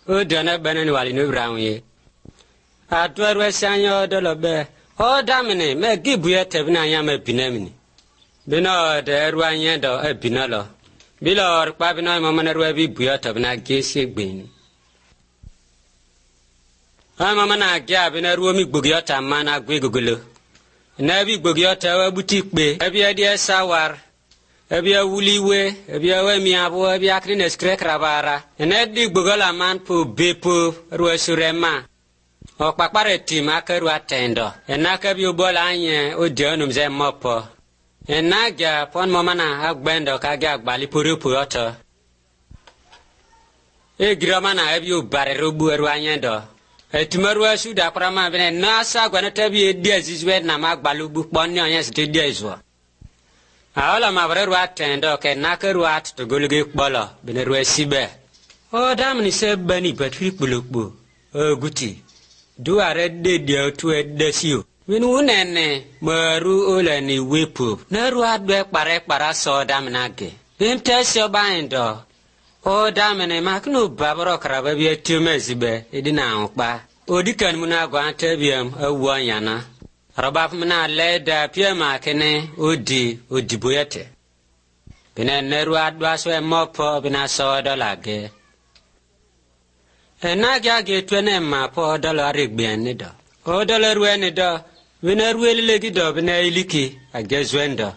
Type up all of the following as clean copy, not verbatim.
o dona benen wali no brawnye adwar wasanyo dolobe o damne me gibuye tebna nya me binamni bino de ruanye do ebinalo bilo rpa bino mama ruwa bi buya tebna gese gbeni mama na gya bino ruwa mi gbogyo ta mana gwegugulo na bi gbogyo ta wa butikpe ebia die sawar ebia wuliwe ebia we miabo ebia krine skrekrabara ene di gbogola man po bepo ruwa surema o kpakpare tim akaru atendo enaka bi obola anye o de onum ze mopo enaga pon momana agbendo ka ga agbali porupo oto e gramana ebi obare robu eru anye do etumaru asu da prama bene nasa gwana tabi edi azizwe na magbalubu ponni anye stedi ezo awala mabre ru atendo ke nakaru at to goluge kpolo bene ru asibe o damni se bani batri kpulukpu o guti do are de to edesio winu nene maru ola ni wepu na ru adwe kpare so damnage bimtesio baindo o damne makno babro kraba bi atumezibe edina okpa odikan muna gwante biam awanyana rabaf mna leda piema kene odiboyete bina neru adwa so emopo bina so dolage enagya getwene ma po dollar egbian do o dollar wen do bina ruele gido bina iliki agezwendo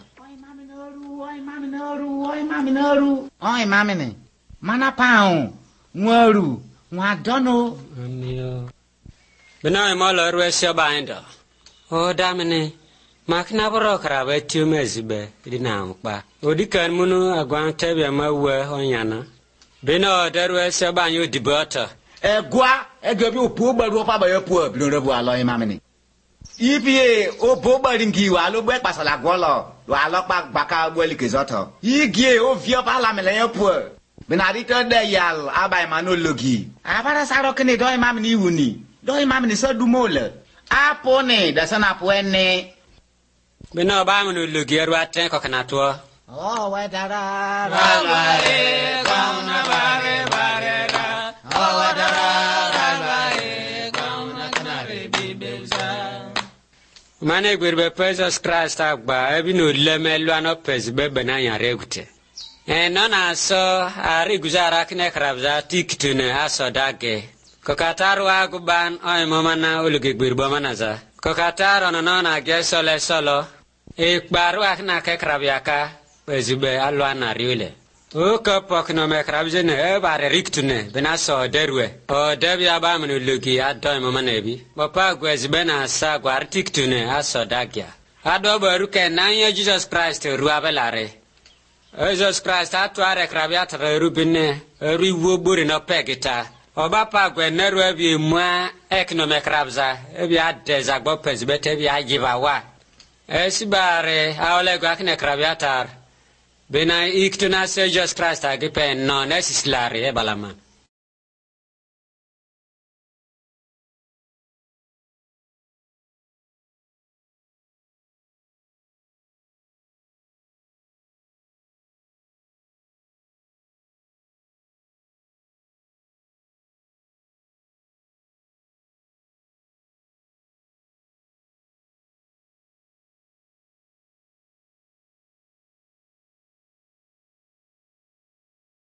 oi mamine mana pao nwaru nwa dono amio bina mala ruesio baindo o damne makna boro kraba tumezibe dina nkpa odikan munu agwante bia mawe onyana bina daruesio banyo dibota egwa egebi opo gbaru opa ba yepo bi rebu alo mamine ibi opo gbari ngiwa lo gbe pasala gwolo lo alo pa gbaka gbeli kezoto igie o vio parliament yepo benarito de yal abai manologi abara saro kene do imam ni wuni do imam ni so dumole apone da sana poene bino ba manologi eru aten ko kana to oh wedara rabae kauna bare ra oh wedara rabae kauna kanare bibelza mane gwerbe Jesus Christ agba ebino lemelu ano pezbe benanya regute nona so ari guzara kine krabza tiktune aso dage kokataru aguban oy momana uluge gbirbo manaza kokataru nona ge solo ikbaru akna ke krabyaka bezibe alwana riule o kopok no me krabjene e bare riktune bina so derwe o debya ba manu lugi adoy momana bi papa gwezibe na sa gwar tiktune aso dagya ado baru ke nanya Jesus Christ ruabelare Jesus Christ atware krabiat rubine riwo buri no pegita oba pa gweneru abi mwa economic rabza ebi adeza gbo pesbete bi ajibawa esibare awle gwa kne krabiatar bena iktuna Jesus Christ agipe no necessary e balaman